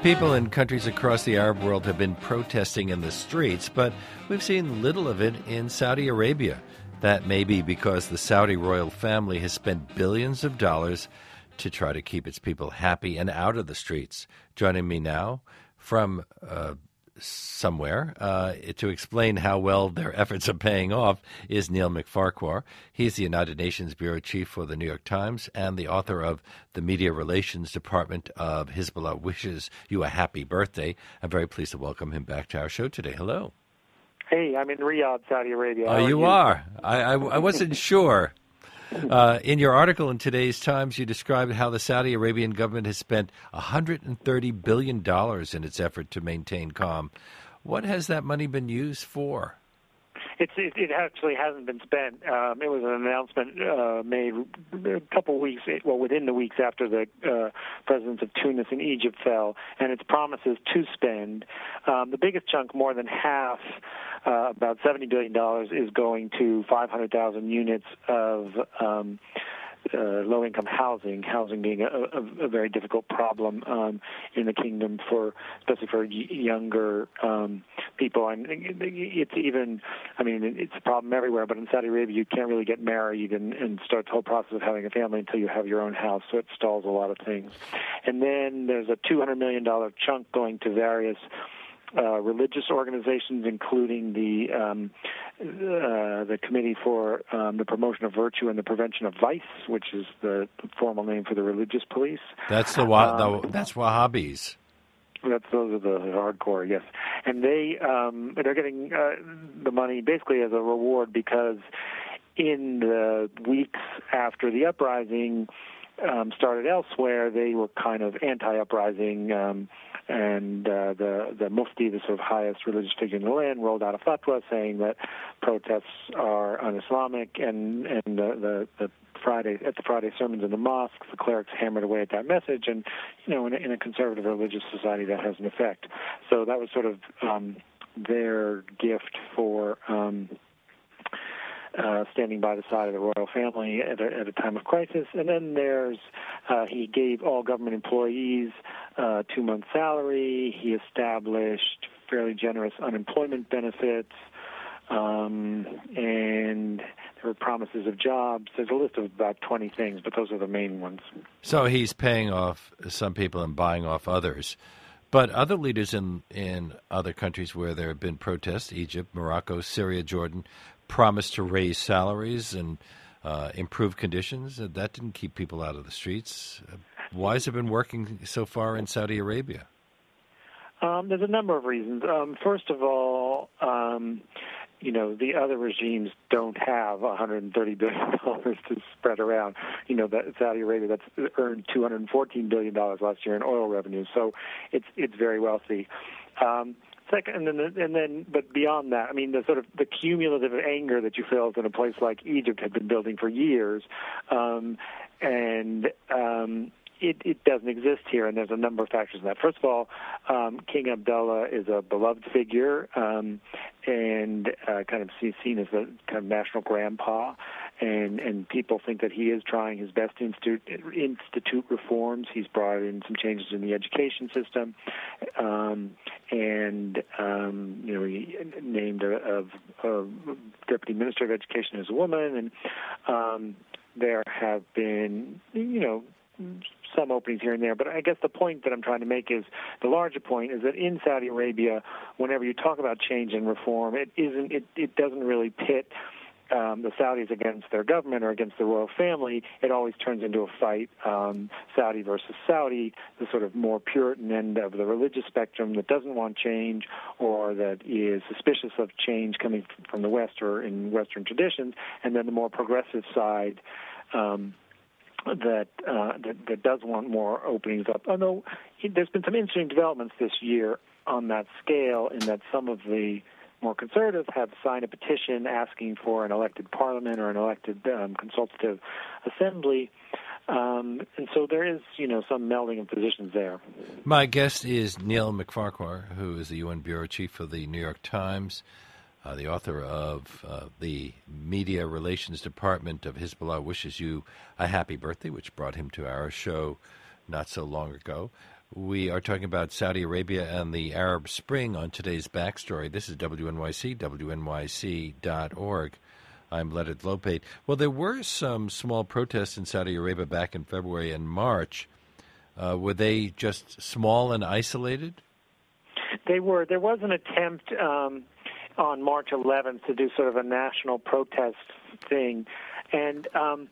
People in countries across the Arab world have been protesting in the streets, but we've seen little of it in Saudi Arabia. That may be because the Saudi royal family has spent billions of dollars to try to keep its people happy and out of the streets. Joining me now from somewhere to explain how well their efforts are paying off is Neil McFarquhar. He's the United Nations Bureau Chief for the New York Times and the author of the Media Relations Department of Hezbollah Wishes You a Happy Birthday. I'm very pleased to welcome him back to our show today. Hello. Hey, I'm in Riyadh, Saudi Arabia. Oh, you are? I wasn't sure. In your article in today's Times, you described how the Saudi Arabian government has spent $130 billion in its effort to maintain calm. What has that money been used for? It actually hasn't been spent. It was an announcement made a couple weeks, within the weeks after the presidents of Tunis and Egypt fell, and its promises to spend. The biggest chunk, more than half, about $70 billion, is going to 500,000 units of low-income housing being a very difficult problem in the kingdom, especially for younger people. And it's a problem everywhere, but in Saudi Arabia you can't really get married and start the whole process of having a family until you have your own house, so it stalls a lot of things. And then there's a $200 million chunk going to various religious organizations, including the Committee for the Promotion of Virtue and the Prevention of Vice, which is the formal name for the religious police. That's that's Wahhabis. Those are the hardcore, yes. And they're getting the money basically as a reward because in the weeks after the uprising started elsewhere, they were kind of anti-uprising, and the Mufti, the sort of highest religious figure in the land, rolled out a fatwa saying that protests are un-Islamic, and the Friday sermons in the mosques, the clerics hammered away at that message, and in a conservative religious society that has an effect. So that was sort of their gift for standing by the side of the royal family at a time of crisis. And then he gave all government employees 2 months' salary. He established fairly generous unemployment benefits, and there were promises of jobs. There's a list of about 20 things, but those are the main ones. So he's paying off some people and buying off others. But other leaders in other countries where there have been protests, Egypt, Morocco, Syria, Jordan, promised to raise salaries and improve conditions. That didn't keep people out of the streets. Why has it been working so far in Saudi Arabia? There's a number of reasons. First of all, the other regimes don't have $130 billion to spread around. Saudi Arabia that's earned $214 billion last year in oil revenue, so it's very wealthy. Second, but beyond that, the cumulative anger that you felt in a place like Egypt had been building for years, it doesn't exist here, and there's a number of factors in that. First of all, King Abdullah is a beloved figure, and kind of seen as the kind of national grandpa, and people think that he is trying his best to institute reforms. He's brought in some changes in the education system, he named a deputy minister of education as a woman, and there have been, some openings here and there, but I guess the point that I'm trying to make is, the larger point is that in Saudi Arabia, whenever you talk about change and reform, it doesn't really pit the Saudis against their government or against the royal family. It always turns into a fight, Saudi versus Saudi, the sort of more Puritan end of the religious spectrum that doesn't want change or that is suspicious of change coming from the West or in Western traditions, and then the more progressive side that does want more openings up. Although there's been some interesting developments this year on that scale, in that some of the more conservatives have signed a petition asking for an elected parliament or an elected consultative assembly. And so there is, some melding of positions there. My guest is Neil McFarquhar, who is the UN Bureau Chief for the New York Times, the author of the Media Relations Department of Hezbollah Wishes You a Happy Birthday, which brought him to our show not so long ago. We are talking about Saudi Arabia and the Arab Spring on today's Backstory. This is WNYC, WNYC.org. I'm Leonard Lopate. Well, there were some small protests in Saudi Arabia back in February and March. Were they just small and isolated? They were. There was an attempt on March 11th to do sort of a national protest thing. And,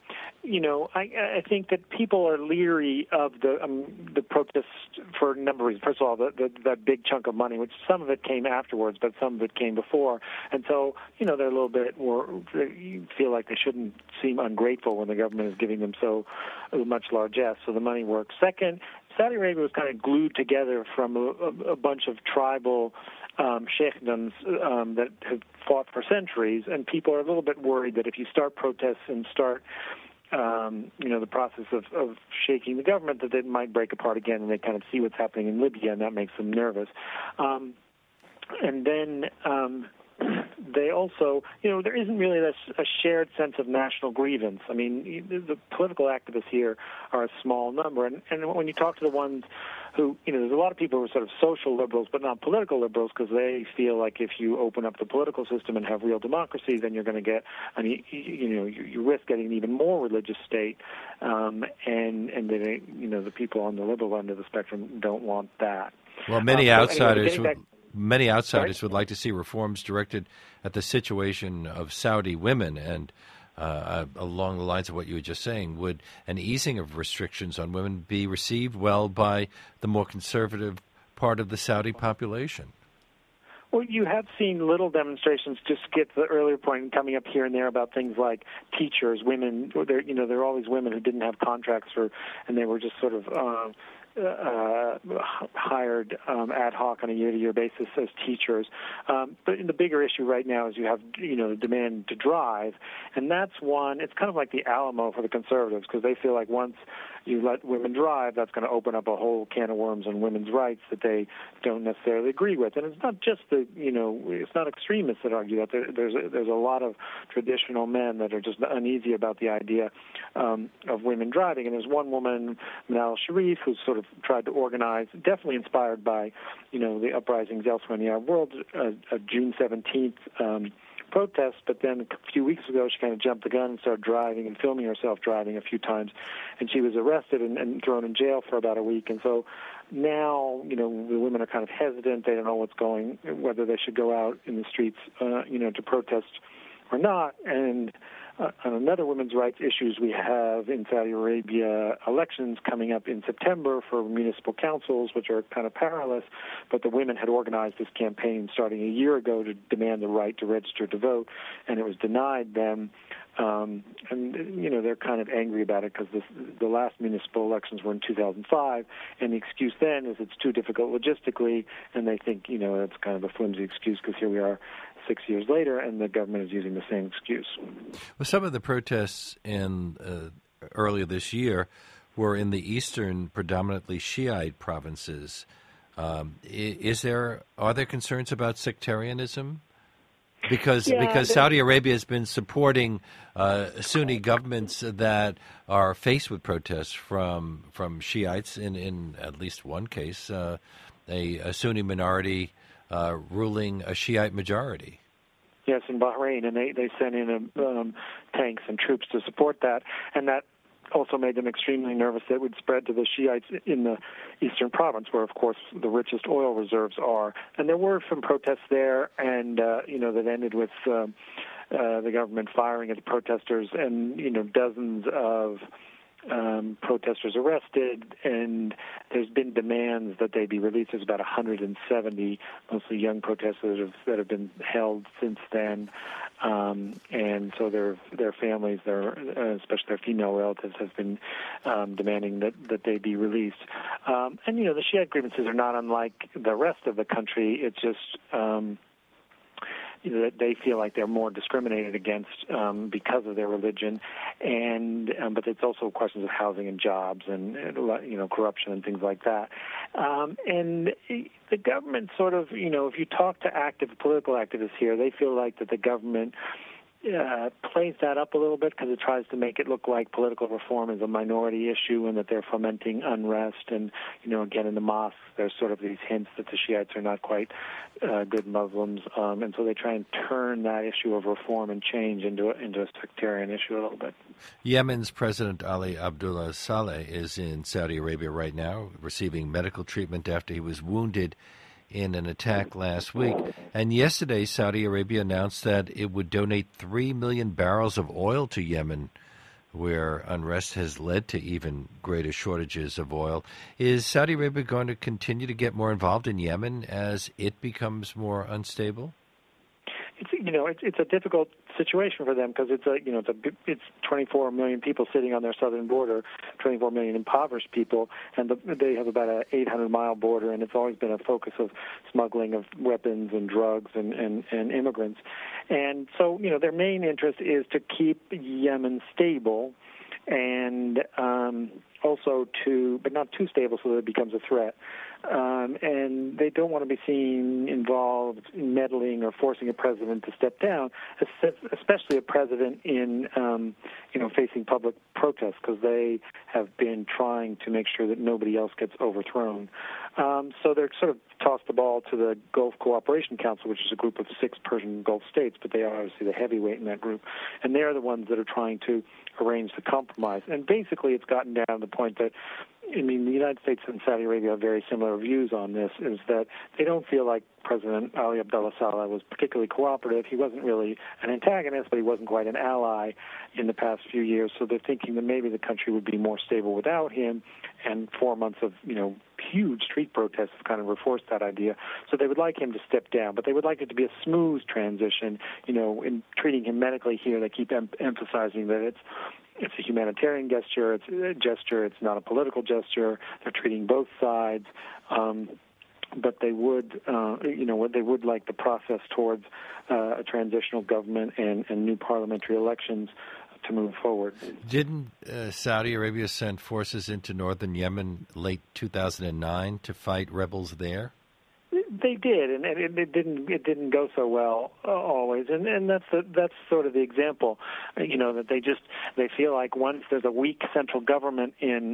I think that people are leery of the protests for a number of reasons. First of all, that big chunk of money, which some of it came afterwards, but some of it came before. And so, they're a little bit more, you feel like they shouldn't seem ungrateful when the government is giving them so much largesse. So the money works. Second, Saudi Arabia was kind of glued together from a bunch of tribal sheikhdoms that have fought for centuries, and people are a little bit worried that if you start protests and start, the process of shaking the government, that it might break apart again, and they kind of see what's happening in Libya, and that makes them nervous. And then they also, there isn't really a shared sense of national grievance. I mean, the political activists here are a small number, and when you talk to the ones who, there's a lot of people who are sort of social liberals but not political liberals because they feel like if you open up the political system and have real democracy, then you're going to get, you risk getting an even more religious state, and they, the people on the liberal end of the spectrum don't want that. Well, many outsiders would like to see reforms directed at the situation of Saudi women, and along the lines of what you were just saying, would an easing of restrictions on women be received well by the more conservative part of the Saudi population? Well, you have seen little demonstrations, just to get to the earlier point, coming up here and there about things like teachers, women. There are all these women who didn't have contracts, and they were just sort of hired ad hoc on a year-to-year basis as teachers. But the bigger issue right now is you have, the demand to drive, and that's one. It's kind of like the Alamo for the conservatives because they feel like once you let women drive, that's going to open up a whole can of worms on women's rights that they don't necessarily agree with. And it's not just it's not extremists that argue that. There's a lot of traditional men that are just uneasy about the idea of women driving. And there's one woman, Manal Sharif, who's sort of tried to organize, definitely inspired by, the uprisings elsewhere in the Arab world, a June 17th protest, but then a few weeks ago she kind of jumped the gun and started driving and filming herself driving a few times, and she was arrested and thrown in jail for about a week. And so now, the women are kind of hesitant. They don't know whether they should go out in the streets, to protest or not. And on another women's rights issues, we have in Saudi Arabia elections coming up in September for municipal councils, which are kind of perilous, but the women had organized this campaign starting a year ago to demand the right to register to vote, and it was denied them. They're kind of angry about it because the last municipal elections were in 2005, and the excuse then is it's too difficult logistically, and they think, it's kind of a flimsy excuse because here we are 6 years later, and the government is using the same excuse. Well, some of the protests earlier this year were in the eastern, predominantly Shiite provinces. Are there concerns about sectarianism? Because Saudi Arabia has been supporting Sunni governments that are faced with protests from Shiites. In at least one case, a Sunni minority ruling a Shiite majority. Yes, in Bahrain, and they sent in tanks and troops to support that, and that also made them extremely nervous that it would spread to the Shiites in the eastern province, where, of course, the richest oil reserves are. And there were some protests there, and that ended with the government firing at the protesters, and dozens of protesters arrested, and there's been demands that they be released. There's about 170, mostly young protesters that have been held since then, and so their families, especially their female relatives, have been demanding that they be released. And the Shiite grievances are not unlike the rest of the country. It's just that they feel like they're more discriminated against because of their religion, but it's also questions of housing and jobs and corruption and things like that. And the government sort of, if you talk to active political activists here, they feel like that the government plays that up a little bit because it tries to make it look like political reform is a minority issue and that they're fomenting unrest. And, again, in the mosques, there's sort of these hints that the Shiites are not quite good Muslims. And so they try and turn that issue of reform and change into a sectarian issue a little bit. Yemen's President Ali Abdullah Saleh is in Saudi Arabia right now, receiving medical treatment after he was wounded in an attack last week. And yesterday, Saudi Arabia announced that it would donate 3 million barrels of oil to Yemen, where unrest has led to even greater shortages of oil. Is Saudi Arabia going to continue to get more involved in Yemen as it becomes more unstable? It's a difficult situation for them because it's 24 million people sitting on their southern border, 24 million impoverished people, and they have about an 800-mile border, and it's always been a focus of smuggling of weapons and drugs and immigrants. And so, their main interest is to keep Yemen stable and also but not too stable so that it becomes a threat. And they don't want to be seen involved in meddling or forcing a president to step down, especially a president in, facing public protests, because they have been trying to make sure that nobody else gets overthrown. So they're sort of tossed the ball to the Gulf Cooperation Council, which is a group of 6 Persian Gulf states, but they are obviously the heavyweight in that group. And they're the ones that are trying to arrange the compromise. And basically it's gotten down to the point that, the United States and Saudi Arabia have very similar views on this, is that they don't feel like President Ali Abdullah Saleh was particularly cooperative. He wasn't really an antagonist, but he wasn't quite an ally in the past few years. So they're thinking that maybe the country would be more stable without him, and 4 months of, huge street protests have kind of reinforced that idea. So they would like him to step down, but they would like it to be a smooth transition. In treating him medically here, they keep emphasizing that it's a humanitarian gesture. It's not a political gesture. They're treating both sides, but they would, they would like the process towards a transitional government and new parliamentary elections to move forward. Didn't Saudi Arabia send forces into northern Yemen late 2009 to fight rebels there? They did, and it didn't go so well always, and that's sort of the example, that they feel like once there's a weak central government in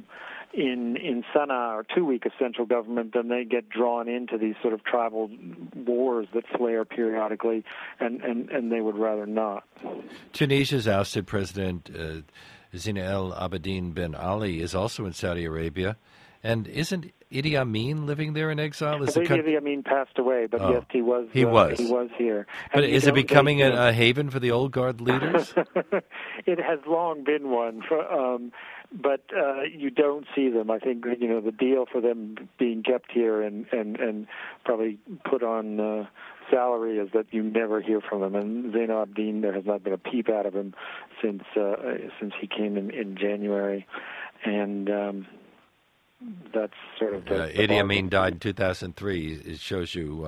Sana'a, or too weak a central government, then they get drawn into these sort of tribal wars that flare periodically, and they would rather not. Tunisia's ousted President Zine El Abidine Ben Ali is also in Saudi Arabia, and isn't Idi Amin living there in exile? Idi Amin passed away, but yes, he was here. But is it becoming a haven for the old guard leaders? It has long been one, but you don't see them. I think the deal for them being kept here and probably put on salary is that you never hear from them. And Zine El Abidine, there has not been a peep out of him since he came in January, and. That's sort of Idi Amin died in 2003. It shows you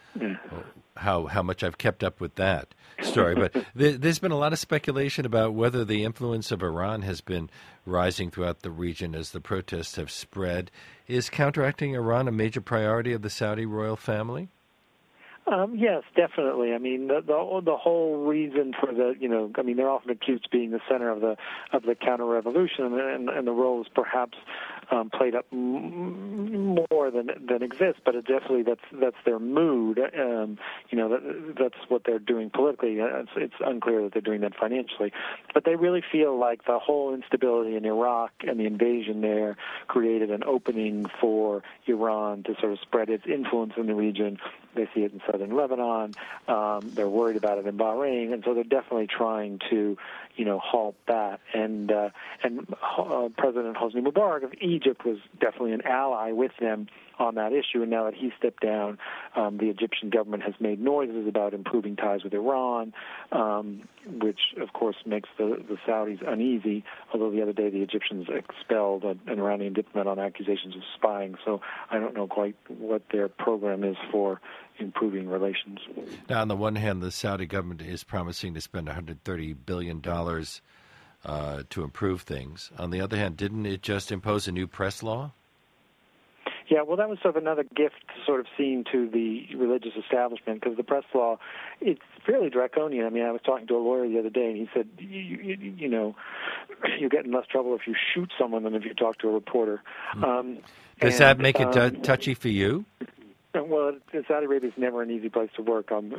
how much I've kept up with that story. But there's been a lot of speculation about whether the influence of Iran has been rising throughout the region as the protests have spread. Is counteracting Iran a major priority of the Saudi royal family? Yes, definitely. The whole reason for they're often accused of being the center of the counter-revolution, and the role is perhaps played up more than exists. But it definitely that's their mood. That's what they're doing politically. It's unclear that they're doing that financially, but they really feel like the whole instability in Iraq and the invasion there created an opening for Iran to sort of spread its influence in the region. They see it in southern Lebanon. They're worried about it in Bahrain, and so they're definitely trying to, halt that. And President Hosni Mubarak of Egypt was definitely an ally with them on that issue. And now that he stepped down, the Egyptian government has made noises about improving ties with Iran, which of course makes the Saudis uneasy. Although the other day the Egyptians expelled an Iranian diplomat on accusations of spying. So I don't know quite what their program is for improving relations. Now, on the one hand, the Saudi government is promising to spend $130 billion to improve things. On the other hand, didn't it just impose a new press law? Yeah, well, that was sort of another gift sort of seen to the religious establishment, because the press law, it's fairly draconian. I mean, I was talking to a lawyer the other day, and he said, you know, you get in less trouble if you shoot someone than if you talk to a reporter. Does that make it touchy for you? Well, Saudi Arabia is never an easy place to work on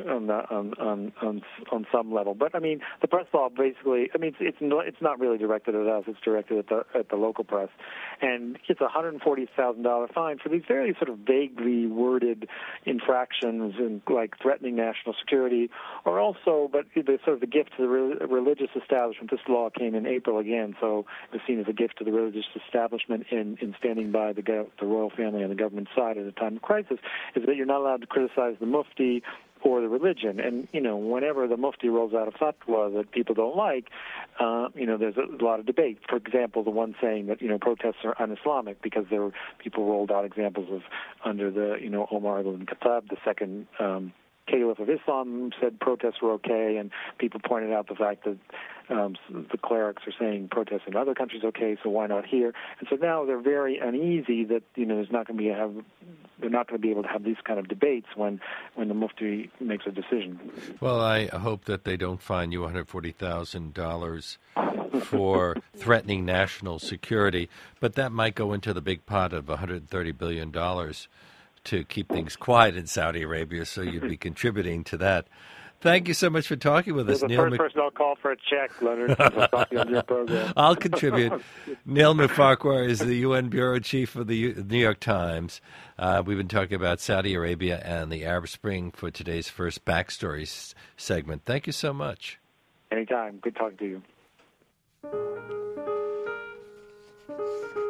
some level. But I mean, the press law basically, I mean, it's not really directed at us. It's directed at the local press, and it's a $140,000 fine for these very sort of vaguely worded infractions and like threatening national security, or also, but the sort of the gift to the religious establishment. This law came in April again, so it was seen as a gift to the religious establishment in standing by the royal family on the government side at a time of crisis. Is that you're not allowed to criticize the mufti or the religion. And, you know, whenever the mufti rolls out a fatwa that people don't like, you know, there's a lot of debate. For example, the one saying that, you know, protests are un-Islamic, because there were people rolled out examples of under the, you know, Omar ibn Khattab, the second Caliph of Islam, said protests were okay, and people pointed out the fact that the clerics are saying protests in other countries okay, so why not here? And so now they're very uneasy that, you know, they're not going to be able to have these kind of debates when the mufti makes a decision. Well, I hope that they don't fine you $140,000 for threatening national security, but that might go into the big pot of $130 billion to keep things quiet in Saudi Arabia, so you'd be contributing to that. Thank you so much for talking with us, Neil. You're the first person I'll call for a check, Leonard. I'll talk on your program. I'll contribute. Neil Mufarquhar is the UN Bureau Chief of the New York Times. We've been talking about Saudi Arabia and the Arab Spring for today's first Backstory segment. Thank you so much. Anytime. Good talking to you.